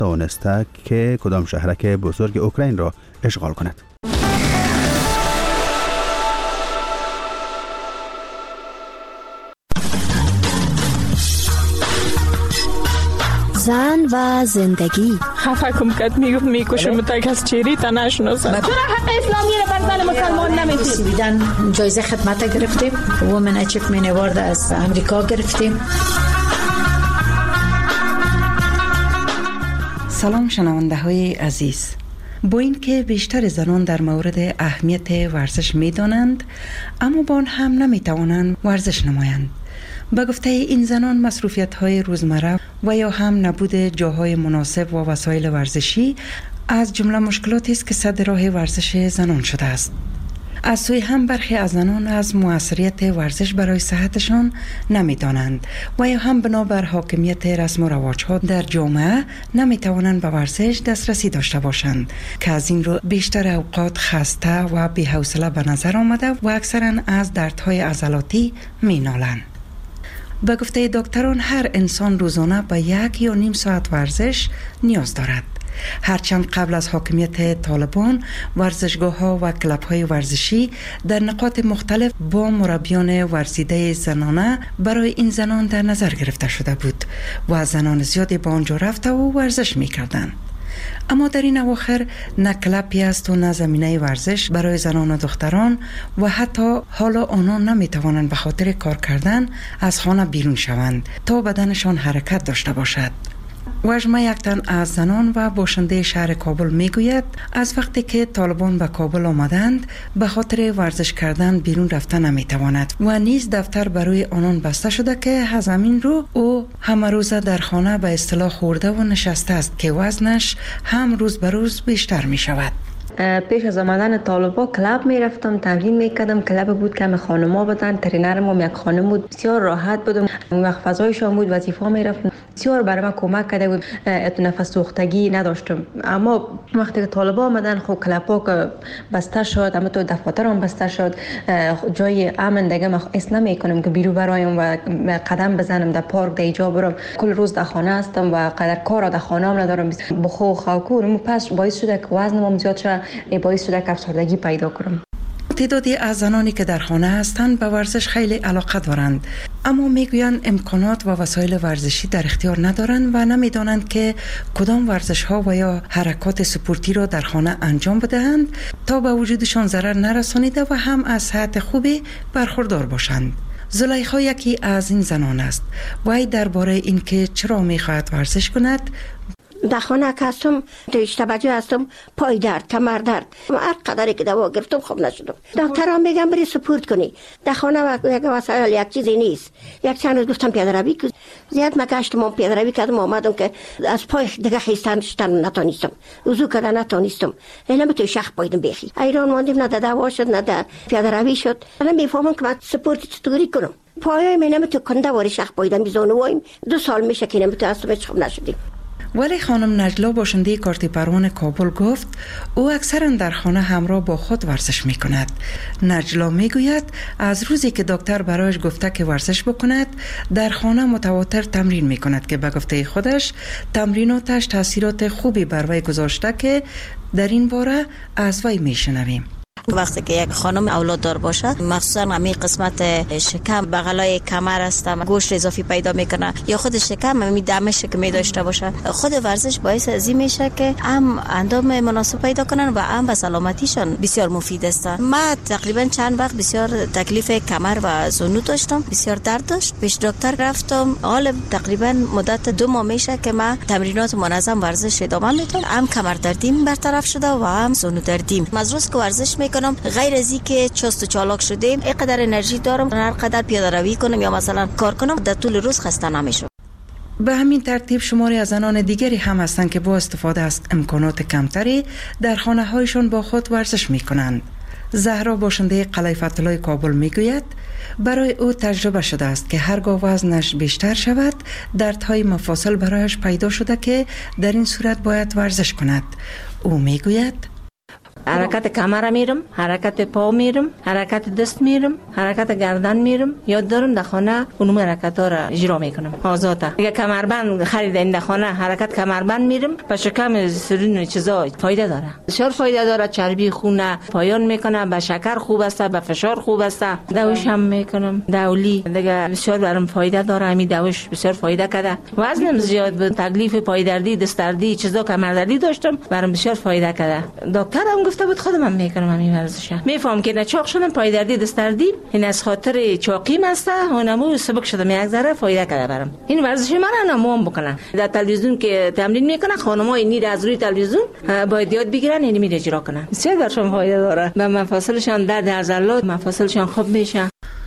نتوانسته که کدام شهرک بزرگ اوکراین را اشغال کند. زن و زندگی. خفه کم کد میکشم تا کس چیری تا نشناسم. چرا حق اسلامی را بر زن مسلمان نمیدید؟ سویدن جایزه خدمت گرفتیم. وومن اچیومنت اوارد از امریکا گرفتیم. سلام شنونده های عزیز. با اینکه بیشتر زنان در مورد اهمیت ورزش میدانند، اما با آن هم نمیتوانند ورزش نمایند. به گفته این زنان مصروفیت‌های روزمره و یا هم نبود جاهای مناسب و وسایل ورزشی از جمله مشکلاتی است که سد راه ورزش زنان شده است. از سوی هم برخی از زنان از موثریت ورزش برای صحتشان نمی‌دانند و یا هم بنابر حاکمیت رسم و رواج‌ها در جامعه نمی‌توانند به ورزش دسترسی داشته باشند که از این رو بیشتر اوقات خسته و بی‌حوصله به نظر آمده و اکثراً از دردهای عضلاتی می‌نالند. به گفته دکتران هر انسان روزانه به 1 یا نیم ساعت ورزش نیاز دارد. هرچند قبل از حاکمیت طالبان ورزشگاه‌ها و کلب‌های ورزشی در نقاط مختلف با مربیان ورزیده زنانه برای این زنان در نظر گرفته شده بود و زنان زیادی به آنجا رفته و ورزش می‌کردند. اما در این اواخر نه کلبی است و نه زمینه ورزش برای زنان و دختران و حتی حالا آنان نمی‌توانند به خاطر کار کردن از خانه بیرون شوند تا بدنشان حرکت داشته باشد. وجمه یک تن از زنان و باشنده شهر کابل میگوید از وقتی که طالبان به کابل آمدند به خاطر ورزش کردن بیرون رفتن نمیتواند و نیز دفتر برای آنان بسته شده که از همین رو او همه روزه در خانه به اصطلاح خورده و نشسته است که وزنش هم روز به روز بیشتر می شود. پیش از آمدن طالبا کلب میرفتم، تمرین میکردم. کلب بود که خانما بودن، ترینرم یک خانم بود، بسیار راحت بودم. اون وقت فضایشان بود، وظیفه میرفتم، بسیار برای من کمک کرده بود. نفس سوختگی نداشتم. اما وقتی که طالبا آمدن خب کلبا که بسته شد، اما تو دفاتر هم بسته شد، جای امن دیگه من حس نمیکنم که بیرون برایم و قدم بزنم در پارک در اینجا برم. کل روز در خانه هستم و قدر کار در خانه هم ندارم. بخو خوکور پس باعث شده که وزنم زیاد شد، باعث شده که افسردگی پیدا کنم. تعدادی از زنانی که در خانه هستند به ورزش خیلی علاقه دارند، اما میگویند امکانات و وسایل ورزشی در اختیار ندارند و نمیدانند که کدام ورزش ها و یا حرکات سپورتی را در خانه انجام بدهند تا به وجودشان ضرر نرسانیده و هم از صحت خوبی برخوردار باشند. زلیخا یکی از این زنان است. وی درباره اینکه چرا میخواهد ورزش کند در خانه که هستم توجه هستم، پای درد، کمر درد، هر قدری که دوا گرفتم خوب نشدم. دکترها میگن بری سپورت کنی. در خانه یک وسایل یک چیزی نیست. یک چند روز گفتم پیاده روی کنم. زیاد مگشتم پیاده روی کردم، آمدم که از پای دیگه خیستن نتونستم. وضو کردن نتونستم. نمیتونم شخ پایدم بخی. ایران ماندیم، نه دوا شد نه در پیاده روی شد. الان میفهمم که من سپورت چطوری کنم. پایای من نمیتونم کنده واری شخ پایدم میزونم. 2 سال میشه که نمیتونم هیچ خوب نشدیم. ولی خانم نجلا باشنده کارت پروان کابل گفت او اکثرا در خانه همراه با خود ورزش می کند. نجلا می گوید از روزی که دکتر برایش گفته که ورزش بکند در خانه متواتر تمرین می کند که به گفته خودش تمریناتش تاثیرات خوبی بر وی گذاشته که در این باره از وی می شنویم. وقتی که یک خانم اولاددار باشه، مخصوصا همین قسمت شکم بغلای کمر است، گوشت اضافی پیدا میکنه یا خود شکم همین دمش که می داشته باشه، خود ورزش باعث از این میشه که هم اندام مناسب پیدا کنن و هم به سلامتیشان بسیار مفید است. من تقریبا چند وقت بسیار تکلیف کمر و زانو داشتم، بسیار درد داشت، پیش دکتر رفتم. حالا تقریبا مدت 2 ماه میشه که من تمرینات منظم ورزش ادامه میدم. هم کمر دردیم برطرف شده و هم زانو دردیم. از روز که ورزش کنم غیر از اینکه چست و چالاک شدیم، اینقدر انرژی دارم هر قدر پیاده روی کنم یا مثلا کار کنم در طول روز خسته نمیشم. به همین ترتیب شماری از زنان دیگری هم هستند که با استفاده از امکانات کمتری در خانه هایشان با خود ورزش می کنند. زهرا باشنده قلعه فتح‌الله کابل می گوید برای او تجربه شده است که هرگاه وزنش بیشتر شود دردهای مفاصل برایش پیدا شده که در این صورت باید ورزش کند. او می گوید حرکت کمر میرم، حرکت پا میرم، حرکت دست میرم، حرکت گردن میرم. یاد دارم در خانه اونم حرکت ها را اجرا میکنم آزاده. اگه کمربند خریدین در خانه حرکت کمربند میرم، به شکم سرین چیزا فایده داره، بسیار فایده داره. چربی خون پایان میکنه، به شکر خوب است، به فشار خوب است. دوش هم میکنم، دولی دیگه بسیار برام فایده داره. همین دوش بسیار فایده کرده. وزنم زیاد بود، تکلیف پای دردی، دست دردی، چیزا کمر دردی داشتم، برام بسیار فایده کرده. دکتر هم گفته بود خودم هم میکنم همین ورزش. میفهم که چاق شدم، پای دردی، دست دردی، این از خاطر چاقیم است. اونمو سبک شدم، یک ذره فایده کرده برام. این ورزش من نمام بکنم. در تلویزیون که تمرین میکنه، خانم‌های نیر از روی تلویزیون باید یاد بگیرن، اینو می اجرا کنن. بسیار برشون فایده داره. به مفاصلشان درد عضلات، مفاصلشان خوب میشه.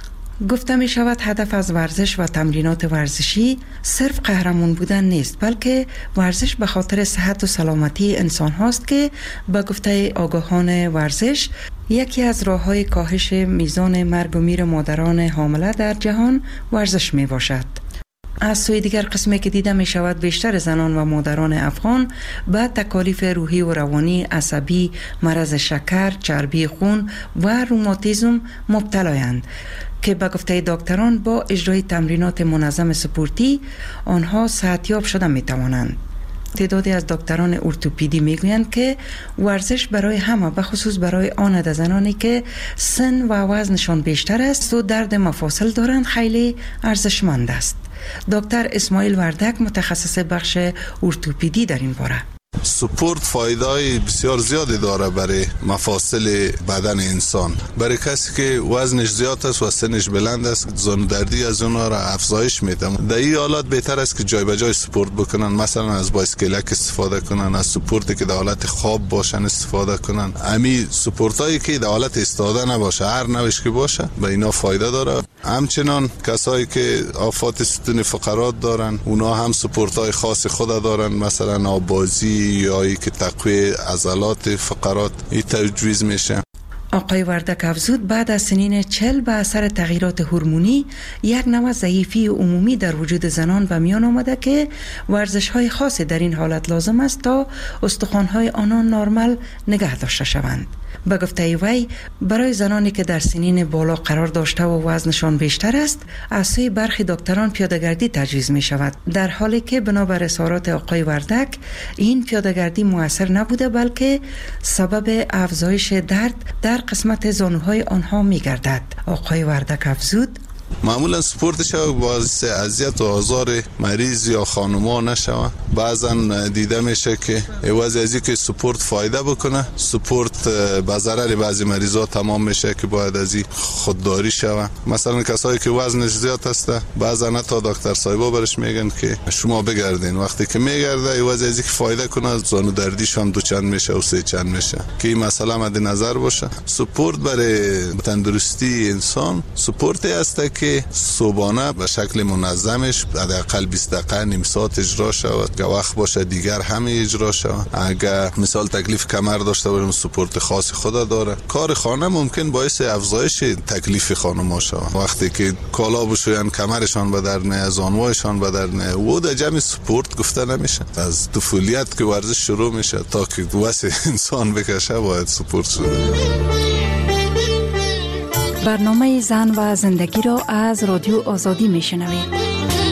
گفته می شود هدف از ورزش و تمرینات ورزشی صرف قهرمان بودن نیست، بلکه ورزش به خاطر صحت و سلامتی انسان هاست که به گفته آگاهان ورزش یکی از راه‌های کاهش میزان مرگ و میر مادران حامله در جهان ورزش می باشد. از سوی دیگر قسمی که دیده می شود بیشتر زنان و مادران افغان به تکالیف روحی و روانی، عصبی، مرض شکر، چربی خون و روماتیسم مبتلایند که به گفته دکتران با اجرای تمرینات منظم سپورتی آنها صحتیاب شده می توانند. تعدادی از دکتران ارتوپدی میگویند که ورزش برای همه، به خصوص برای آن عده زنانی که سن و وزنشان بیشتر است و درد مفاصل دارند، خیلی ارزشمند است. دکتر اسماعیل وردک متخصص بخش ارتوپدی در این باره: سپورت فایده بسیار زیادی داره برای مفاصل بدن انسان. برای کسی که وزنش زیاد است و سنش بلند است، زانودردی از اونها را افزایش میده. در این حالت بهتر است که جای به جای سپورت بکنن، مثلا از بایسکلک استفاده کنن، از سپورتی که در حالت خواب باشن استفاده کنن. امی سپورتایی که در حالت ایستاده نباشه، هر نوعش که باشه، به اینا فایده داره. همچنان کسایی که آفات ستون فقرات دارن، اونا هم سپورتای خاص خود دارن، مثلا آبازی یا ای که تقویه عضلات فقرات ای تجویز میشه. آقای وردک افزود بعد از سنین 40 به اثر تغییرات هورمونی یک نوع ضعیفی عمومی در وجود زنان به میان آمده که ورزش‌های خاصی در این حالت لازم است تا استخوان‌های آنان نرمال نگه داشته شوند. به گفته وی برای زنانی که در سنین بالا قرار داشته و وزنشان بیشتر است، از سوی برخی دکتران پیاده‌گردی تجویز می شود، در حالی که بنابر اظهارات آقای وردک این پیاده‌گردی مؤثر نبوده، بلکه سبب افزایش درد در قسمت زانوهای آنها می گردد. آقای وردک افزود: معمولا سپورتش باعث اذیت و آزار مریض یا خانوما نشوه. بعضا دیده میشه که عوض از اینکه سپورت فایده بکنه، سپورت به ضرر بعضی مریضا تمام میشه که باید از این خودداری شوه. مثلا کسایی که وزنش زیاد هسته، بعضا حتی دکتر صاحبا برش میگن که شما بگردین. وقتی که میگرده عوض از اینکه فایده کنه، زانو دردیش هم 2 چند میشه و 3 چند میشه، که این مسئله مد نظر باشه. سپورت برای تندرستی انسان سپورتی است که صبحانه به شکل منظمش حداقل 20 دقیقه نیم ساعت اجرا شود، که وقت باشه دیگر همه اجرا شود. اگر مثال تکلیف کمر داشته باشیم، سپورت خاص خود داره. کار خانه ممکن باعث افزایش تکلیف خانم‌ها شود. وقتی که کالا بشوین کمرشان به در نه، زانوهایشان به در نه، و در جمع سپورت گفته نمیشه. از طفولیت که ورزش شروع میشه تا که واسه انسان بکشه باید سپورت شده. برنامه زن و زندگی را از رادیو آزادی میشنوید.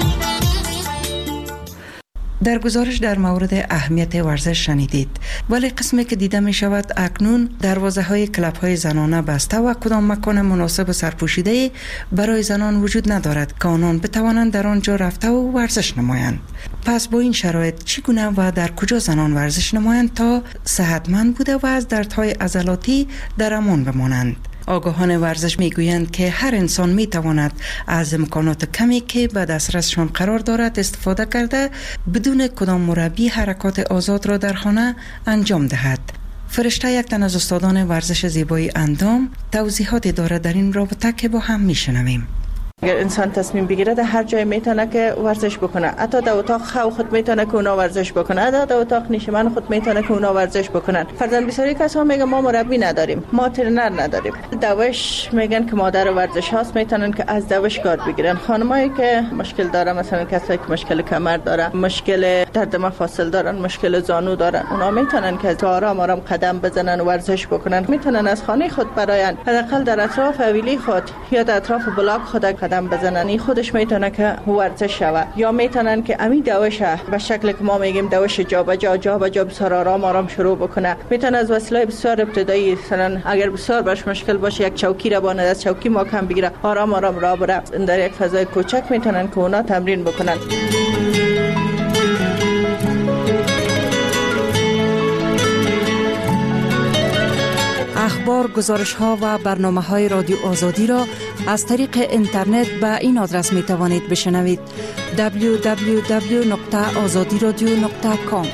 در گزارش در مورد اهمیت ورزش شنیدید، ولی قسمی که دیده می شود اکنون دروازه های کلب های زنانه بسته و کدام مکان مناسب و سرپوشیده برای زنان وجود ندارد که آنان بتوانند در آنجا رفته و ورزش نمایند. پس با این شرایط چگونه و در کجا زنان ورزش نمایند تا صحتمند بوده و از دردهای عضلاتی در امان بمانند؟ آگاهان ورزش میگویند که هر انسان میتواند از امکانات کمی که به دسترسشان قرار دارد استفاده کرده بدون کدام مربی حرکات آزاد را در خانه انجام دهد. فرشته، یک تن از استادان ورزش زیبایی اندام، توضیحاتی دارد در این رابطه که با هم میشنویم. اگر انسان تصمیم بگیره در هر جای میتونه که ورزش بکنه، حتی در اتاق خود میتونه که اونا ورزش بکنه، حتی در اتاق نشیمن خود میتونه که اونا ورزش بکنن. فرضاً بسیاری کسا میگن ما مربی نداریم، ما ترینر نداریم. دوش میگن که مادر ورزش هاست، میتونن که از دوش کار بگیرن. خانمایی که مشکل داره، مثلا کسایی که مشکل کمر داره، مشکل درد مفاصل دارن، مشکل زانو دارن، اونا میتونن که آرام آرام قدم بزنن و ورزش بکنن. میتونن از خانه خود براین حداقل در اطراف حویلی خود یا در اطراف بلاک خود قدم بزنن. این خودش میتونه که ورزش شوه. یا میتونن که امی دوشه به شکل که ما میگیم دوش جا به جا بسیار آرام آرام شروع بکنه. میتونه از وسیله بسیار ابتدایی، مثلا اگر بسیار باش مشکل باشه یک چوکی را باند، از چوکی محکم بگیره، آرام آرام راه بره. در یک فضای کوچک میتونن که اونا تمرین بکنن. اخبار، گزارش‌ها و برنامه‌های رادیو آزادی را از طریق اینترنت به این آدرس می توانید بشنوید: www.azadiradio.com.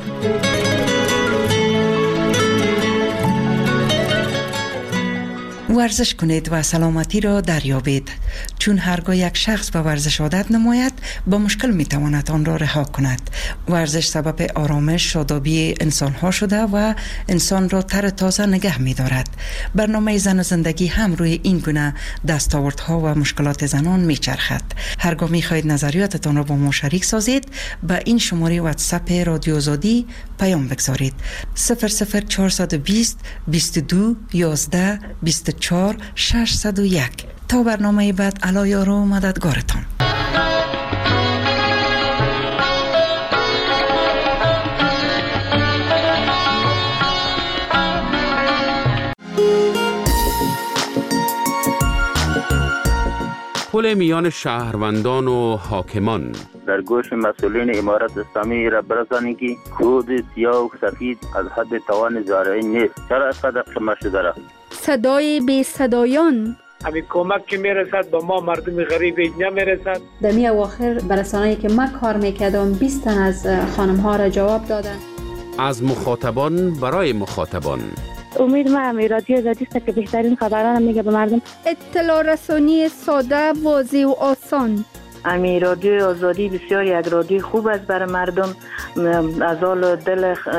ورزش کنید و سلامتی را دریابید، چون هرگاه یک شخص به ورزش عادت نماید با مشکل می تواند آن را رها کند. ورزش سبب آرامش، شادابی انسان ها شده و انسان را تر تازه نگه می دارد. برنامه زن و زندگی هم روی این گونه دستاوردها و مشکلات زنان می چرخد. هرگاه می خواهید نظریاتتان را با ما شریک سازید، به این شماره واتساپ رادیو آزادی پیام بگذارید: 00420 22 11 24 601. تا برنامه بعد، علی یار و مددگارتان. پل میان شهروندان و حاکمان. در گوش مسئولین امارت اسلامی را برسانید که کود سیاه و سفید از حد توان زارعی نیست. چرا اینقدر شما شده را؟ صدای بی صدایان. همین کمک که میرسد با ما مردم غریب نمیرسد. در می اواخر برسانه‌ای که من کار میکردم 20 تن از خانم ها را جواب دادن. از مخاطبان برای مخاطبان. امید من رادیو آزادی است که بهترین خبران میگه به مردم. اطلاع رسانی ساده، واضح و آسان. امی رادیو آزادی بسیار یک رادیو خوب است برای مردم. از حال دل